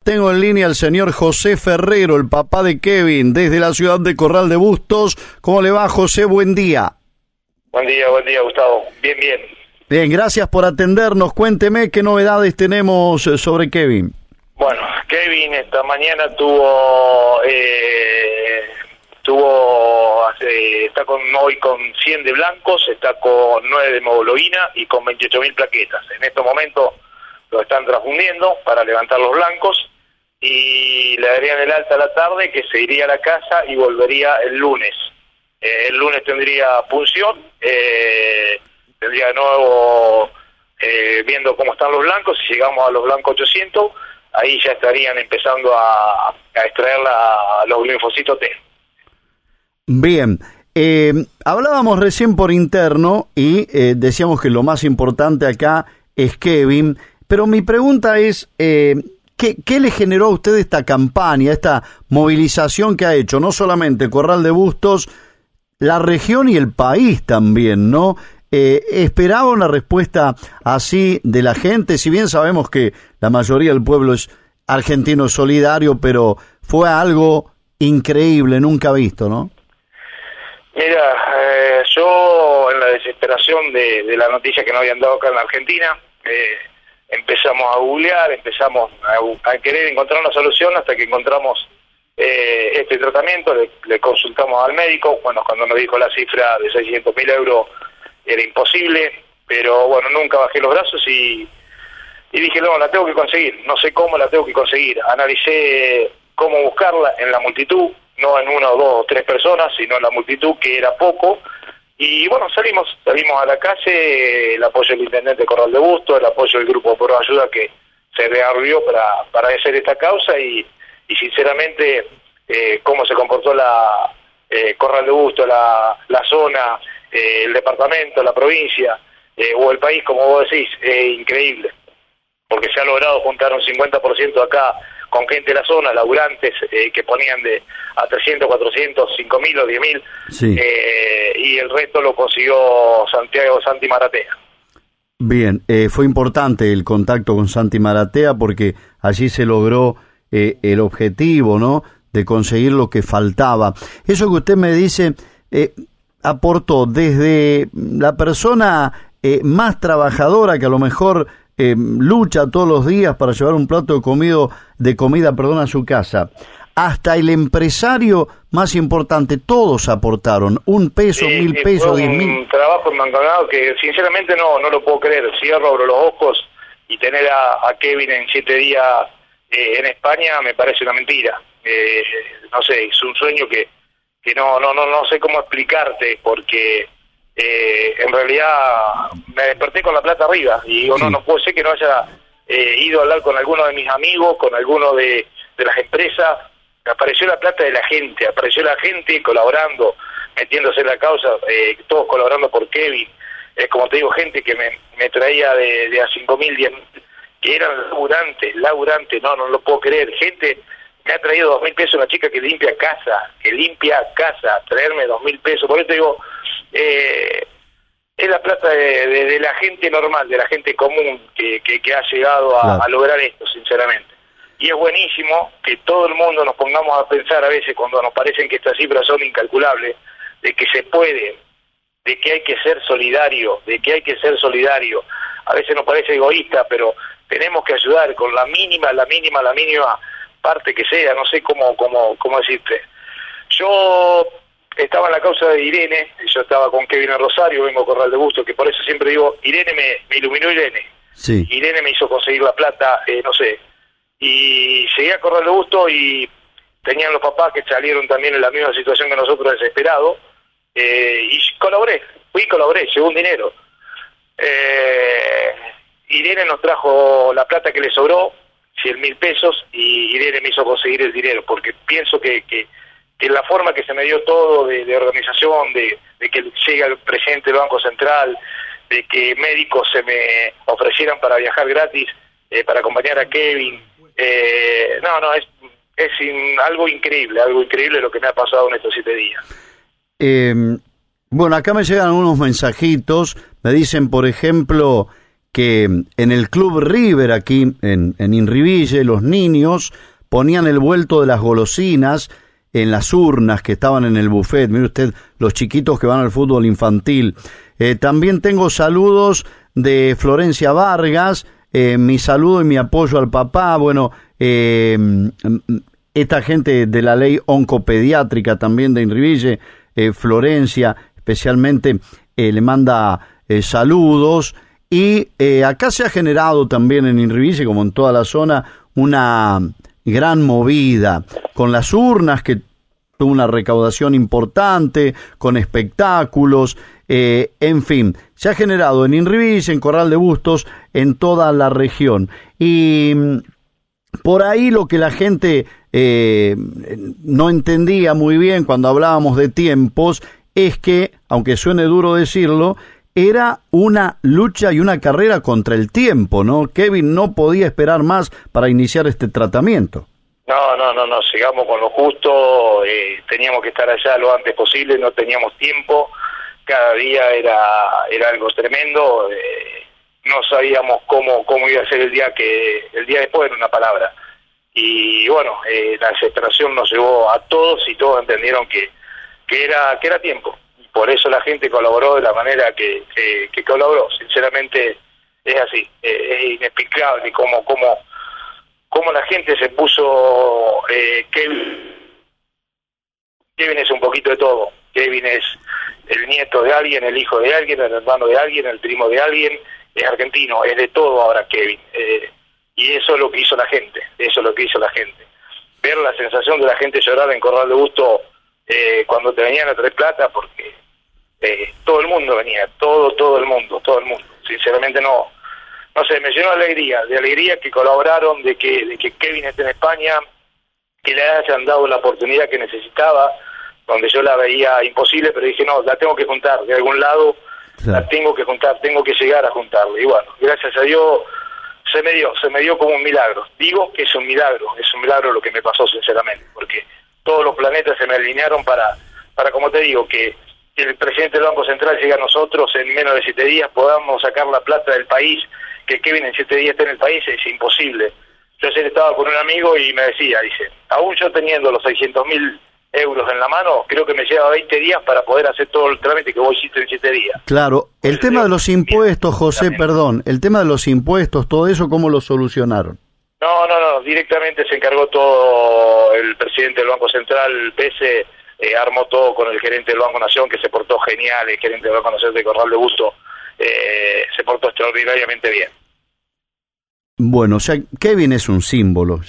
Tengo en línea al señor José Ferrero, el papá de Kevin, desde la ciudad de Corral de Bustos. ¿Cómo le va, José? Buen día. Buen día, Gustavo. Bien. Bien, gracias por atendernos. Cuénteme qué novedades tenemos sobre Kevin. Bueno, Kevin esta mañana está hoy con 100 de blancos, está con 9 de hemoglobina y con 28.000 plaquetas. En estos momentos lo están transfundiendo para levantar los blancos y le darían el alta a la tarde, que se iría a la casa y volvería el lunes. El lunes tendría punción, tendría de nuevo viendo cómo están los blancos. Si llegamos a los blancos 800, ahí ya estarían empezando a extraer los linfocitos T. Bien, hablábamos recién por interno y decíamos que lo más importante acá es Kevin, pero mi pregunta es, ¿qué le generó a usted esta campaña, esta movilización que ha hecho no solamente Corral de Bustos, la región y el país también, ¿no? ¿Esperaba una respuesta así de la gente? Si bien sabemos que la mayoría del pueblo es argentino solidario, pero fue algo increíble, nunca visto, ¿no? Mira, yo en la desesperación de la noticia que no habían dado acá en la Argentina, empezamos a googlear, empezamos a querer encontrar una solución hasta que encontramos este tratamiento. Le consultamos al médico. Bueno, cuando nos dijo la cifra de 600.000 euros era imposible, pero bueno, nunca bajé los brazos y dije, no, la tengo que conseguir, no sé cómo la tengo que conseguir. Analicé cómo buscarla en la multitud, no en una o dos o tres personas, sino en la multitud, que era poco. Y bueno, salimos a la calle, el apoyo del intendente Corral de Bustos, el apoyo del grupo Pro Ayuda, que se reabrió para hacer esta causa, y sinceramente cómo se comportó la Corral de Bustos, la zona, el departamento, la provincia o el país, como vos decís, increíble, porque se ha logrado juntar un 50% acá con gente de la zona, laburantes que ponían a 300, 400, 5.000 o 10.000, sí. Y el resto lo consiguió Santi Maratea. Bien, fue importante el contacto con Santi Maratea porque allí se logró el objetivo, ¿no?, de conseguir lo que faltaba. Eso que usted me dice aportó desde la persona más trabajadora, que a lo mejor lucha todos los días para llevar un plato de comida a su casa, hasta el empresario más importante. Todos aportaron, 1 peso, 1.000 pesos, 10.000. Un trabajo enmangonado que sinceramente no lo puedo creer. Cierro, abro los ojos, y tener a Kevin en 7 días en España me parece una mentira. No sé, es un sueño que no sé cómo explicarte, porque en realidad me desperté con la plata arriba y digo, no puede ser que no haya ido a hablar con alguno de mis amigos, con alguno de las empresas. Apareció la plata de la gente, colaborando, metiéndose en la causa, todos colaborando por Kevin. Como te digo, gente que me traía de a 5.000, 10.000, que eran laburantes, no lo puedo creer. Gente me ha traído 2.000 pesos, una chica que limpia casa, traerme 2.000 pesos. Por eso te digo, es la plata de la gente normal, de la gente común que ha llegado a lograr esto, sinceramente. Y es buenísimo que todo el mundo nos pongamos a pensar a veces, cuando nos parecen que estas cifras son incalculables, de que se puede, de que hay que ser solidario, A veces nos parece egoísta, pero tenemos que ayudar con la mínima parte que sea. No sé cómo decirte. Yo estaba en la causa de Irene, yo estaba con Kevin en Rosario, vengo a Corral de Bustos, que por eso siempre digo, Irene me iluminó. Sí. Irene me hizo conseguir la plata, y llegué a Corral de Bustos y tenían los papás que salieron también en la misma situación que nosotros, desesperados, y colaboré, llevé un dinero. Irene nos trajo la plata que le sobró, 100.000 pesos, y Irene me hizo conseguir el dinero, porque pienso que la forma que se me dio todo de organización, de que llega el presidente del Banco Central, de que médicos se me ofrecieran para viajar gratis, para acompañar a Kevin, es algo increíble lo que me ha pasado en estos 7 días. Bueno, acá me llegan unos mensajitos, me dicen, por ejemplo, que en el Club River aquí en Inriville los niños ponían el vuelto de las golosinas en las urnas que estaban en el buffet. Mire usted, los chiquitos que van al fútbol infantil. También tengo saludos de Florencia Vargas, mi saludo y mi apoyo al papá. Bueno, esta gente de la ley oncopediátrica también de Inriville, Florencia especialmente, le manda saludos. Y acá se ha generado también en Inriville, como en toda la zona, una gran movida con las urnas, que tuvo una recaudación importante, con espectáculos, en fin, se ha generado en Inriville, en Corral de Bustos, en toda la región. Y por ahí lo que la gente no entendía muy bien cuando hablábamos de tiempos es que, aunque suene duro decirlo, era una lucha y una carrera contra el tiempo, ¿no? Kevin no podía esperar más para iniciar este tratamiento. No, sigamos con lo justo, teníamos que estar allá lo antes posible, no teníamos tiempo, cada día era algo tremendo, no sabíamos cómo iba a ser el día después, en una palabra. Y bueno, la desesperación nos llevó a todos y todos entendieron que era tiempo. Por eso la gente colaboró de la manera que colaboró. Sinceramente es así, es inexplicable cómo la gente se puso. Kevin es un poquito de todo. Kevin es el nieto de alguien, el hijo de alguien, el hermano de alguien, el primo de alguien, es argentino, es de todo ahora Kevin. Y eso es lo que hizo la gente, Ver la sensación de la gente llorar en Corral de Bustos cuando te venían a traer plata, porque todo el mundo venía, todo el mundo. Sinceramente no sé, me llenó de alegría que colaboraron, de que Kevin esté en España, que le hayan dado la oportunidad que necesitaba, donde yo la veía imposible, pero dije, no, la tengo que juntar, de algún lado, claro. La tengo que juntar, tengo que llegar a juntarla. Y bueno, gracias a Dios se me dio como un milagro. Digo que es un milagro lo que me pasó, sinceramente, porque todos los planetas se me alinearon para como te digo, que el presidente del Banco Central llegue a nosotros en menos de 7 días, podamos sacar la plata del país, que Kevin en 7 días esté en el país, es imposible. Yo ayer estaba con un amigo y me decía, dice, aún yo teniendo los 600.000 euros en la mano, creo que me lleva 20 días para poder hacer todo el trámite que vos hiciste en 7 días. Claro, el tema de los impuestos, José, perdón, el tema de los impuestos, todo eso, ¿cómo lo solucionaron? No, directamente se encargó todo el presidente del Banco Central, Pese, armó todo con el gerente del Banco Nación, que se portó genial, el gerente del Banco Nación de Corral de Bustos, se portó extraordinariamente bien. Bueno, o sea, Kevin es un símbolo,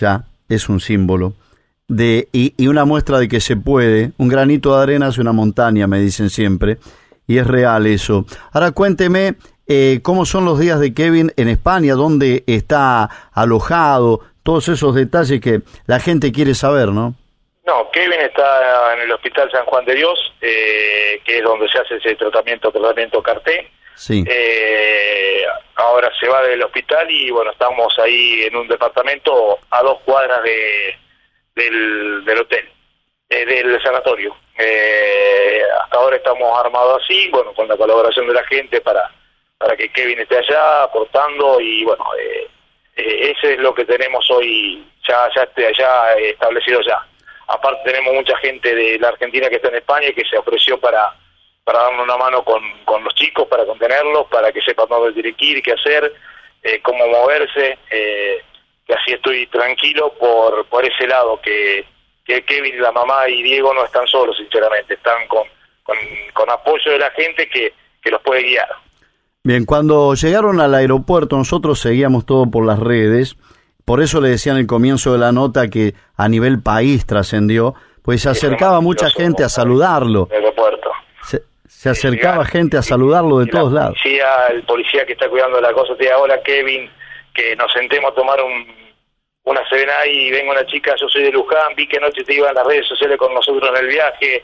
y una muestra de que se puede. Un granito de arena hace una montaña, me dicen siempre, y es real eso. Ahora cuénteme, ¿cómo son los días de Kevin en España? ¿Dónde está alojado? Todos esos detalles que la gente quiere saber, ¿no? No, Kevin está en el Hospital San Juan de Dios, que es donde se hace ese tratamiento CAR-T. Sí. Ahora se va del hospital y bueno, estamos ahí en un departamento a 2 cuadras del hotel, del sanatorio. Hasta ahora estamos armados así, bueno, con la colaboración de la gente para que Kevin esté allá aportando y bueno, ese es lo que tenemos hoy ya establecido ya. Aparte tenemos mucha gente de la Argentina que está en España y que se ofreció para darnos una mano con los chicos, para contenerlos, para que sepan dónde tienen que ir, qué hacer, cómo moverse, que así estoy tranquilo por ese lado, que Kevin, la mamá y Diego no están solos, sinceramente, están con apoyo de la gente que los puede guiar. Bien, cuando llegaron al aeropuerto nosotros seguíamos todo por las redes, por eso le decía en el comienzo de la nota que a nivel país trascendió, pues se acercaba mucha gente a saludarlo. Se acercaba gente a saludarlo de todos lados. El policía que está cuidando de la cosa te dice, hola Kevin, que nos sentemos a tomar una cena y venga una chica, yo soy de Luján, vi que anoche te iba en las redes sociales con nosotros en el viaje,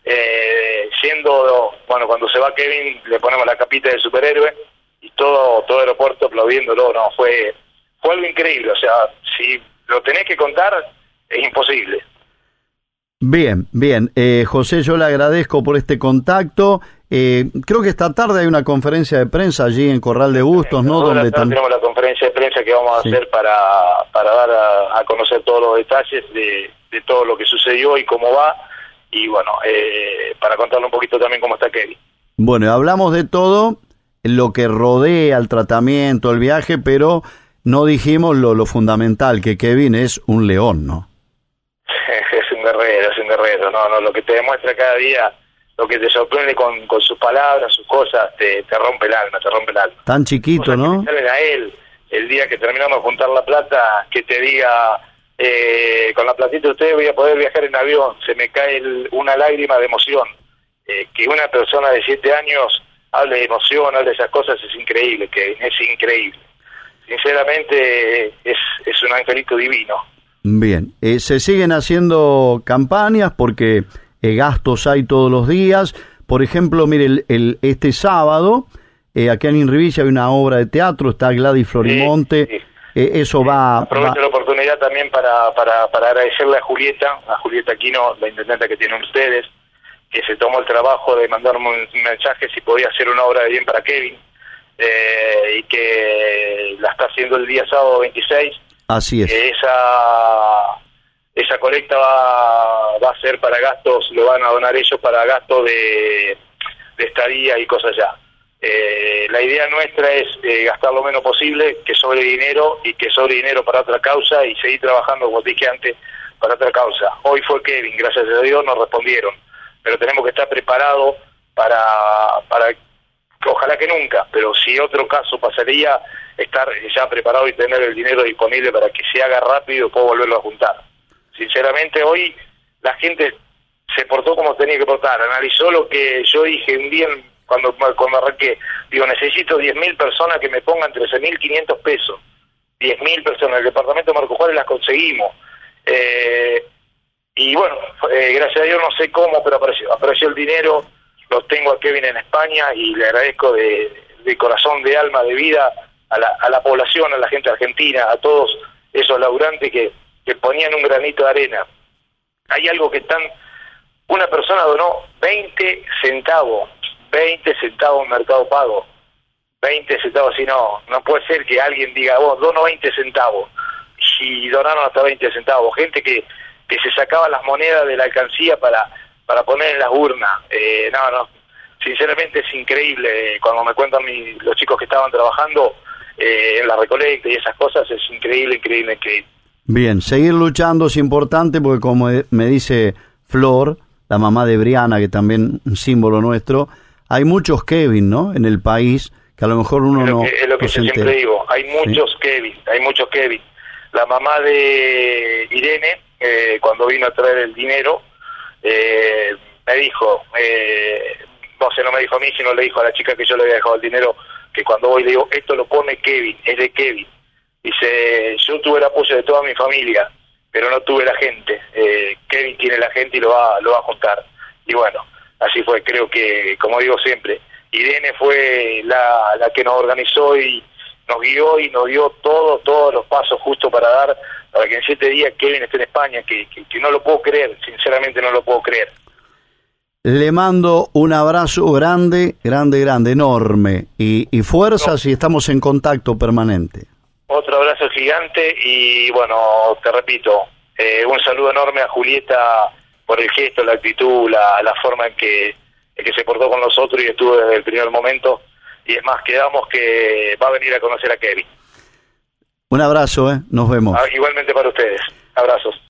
cuando se va Kevin le ponemos la capita de superhéroe y todo el aeropuerto aplaudiéndolo, no, fue algo increíble, o sea, si lo tenés que contar, es imposible. Bien, bien. José, yo le agradezco por este contacto. Creo que esta tarde hay una conferencia de prensa allí en Corral de Bustos, ¿no? Donde tenemos la conferencia de prensa que vamos a hacer para dar a conocer todos los detalles de todo lo que sucedió y cómo va, y bueno, para contarle un poquito también cómo está Kevin. Bueno, hablamos de todo lo que rodea el tratamiento, el viaje, pero no dijimos lo fundamental, que Kevin es un león, ¿no? Es un guerrero, no, lo que te demuestra cada día, lo que te sorprende con sus palabras, sus cosas, te rompe el alma, Tan chiquito, ¿no? Que a él, el día que terminamos de juntar la plata, que te diga, con la platita de ustedes voy a poder viajar en avión, se me cae una lágrima de emoción. Que una persona de 7 años hable de emoción, hable de esas cosas, es increíble, Kevin, es increíble. Sinceramente, es un angelito divino. Bien, se siguen haciendo campañas porque gastos hay todos los días. Por ejemplo, mire, este sábado, aquí en Inrivilla hay una obra de teatro, está Gladys Florimonte. Sí. Eso va... Aprovecho la oportunidad también para agradecerle a Julieta Aquino, la intendenta que tienen ustedes, que se tomó el trabajo de mandarme un mensaje si podía hacer una obra de bien para Kevin, y que la está haciendo el día sábado 26. Así es. Esa colecta va a ser para gastos, lo van a donar ellos para gastos de estadía y cosas ya. La idea nuestra es gastar lo menos posible, que sobre dinero para otra causa y seguir trabajando, como dije antes, para otra causa. Hoy fue Kevin, gracias a Dios nos respondieron, pero tenemos que estar preparados para ojalá que nunca, pero si otro caso pasaría, estar ya preparado y tener el dinero disponible para que se haga rápido y puedo volverlo a juntar. Sinceramente hoy la gente se portó como tenía que portar, analizó lo que yo dije un día cuando arranqué, digo, necesito 10.000 personas que me pongan 13.500 pesos, 10.000 personas, el departamento de Marco Juárez las conseguimos, y bueno, gracias a Dios no sé cómo, pero apareció el dinero, lo tengo a Kevin en España y le agradezco de corazón, de alma, de vida a la población, a la gente argentina, a todos esos laburantes que ponían un granito de arena. Hay algo que una persona donó 20 centavos en Mercado Pago, 20 centavos, si no puede ser que alguien diga, dono 20 centavos, y donaron hasta 20 centavos, gente que se sacaba las monedas de la alcancía para poner en las urnas. Sinceramente es increíble, cuando me cuentan los chicos que estaban trabajando en la recolecta y esas cosas, es increíble. Bien, seguir luchando es importante porque como me dice Flor, la mamá de Briana, que también es un símbolo nuestro, hay muchos Kevin, ¿no?, en el país, que a lo mejor uno es lo que yo siempre digo, hay muchos Kevin. La mamá de Irene, cuando vino a traer el dinero, me dijo, no me dijo a mí, sino le dijo a la chica que yo le había dejado el dinero, que cuando voy le digo, esto lo pone Kevin, es de Kevin. Dice, yo tuve el apoyo de toda mi familia, pero no tuve la gente. Kevin tiene la gente y lo va a juntar. Y bueno, así fue. Creo que, como digo siempre, Irene fue la que nos organizó y nos guió y nos dio todos los pasos justos para que en 7 días Kevin esté en España, que no lo puedo creer, sinceramente no lo puedo creer. Le mando un abrazo grande, enorme, y fuerzas, y estamos en contacto permanente. Otro abrazo gigante y bueno, te repito, un saludo enorme a Julieta por el gesto, la actitud, la forma en que se portó con nosotros y estuvo desde el primer momento, y es más, quedamos que va a venir a conocer a Kevin. Un abrazo, nos vemos. Igualmente para ustedes, abrazos.